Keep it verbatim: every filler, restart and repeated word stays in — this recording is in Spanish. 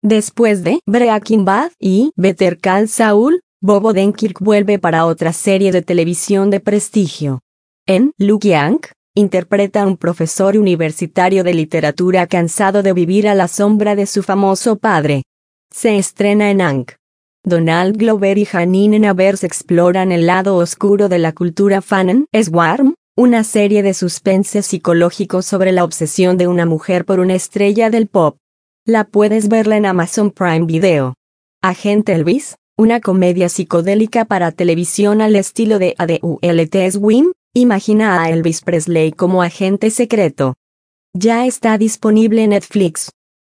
Después de Breaking Bad y Better Call Saul, Bob Odenkirk vuelve para otra serie de televisión de prestigio. En Luke Young, interpreta a un profesor universitario de literatura cansado de vivir a la sombra de su famoso padre. Se estrena en Ank. Donald Glover y Janine Nevers exploran el lado oscuro de la cultura fan. Swarm, una serie de suspense psicológico sobre la obsesión de una mujer por una estrella del pop. La puedes verla en Amazon Prime Video. Agente Elvis, una comedia psicodélica para televisión al estilo de Adult Swim, imagina a Elvis Presley como agente secreto. Ya está disponible en Netflix.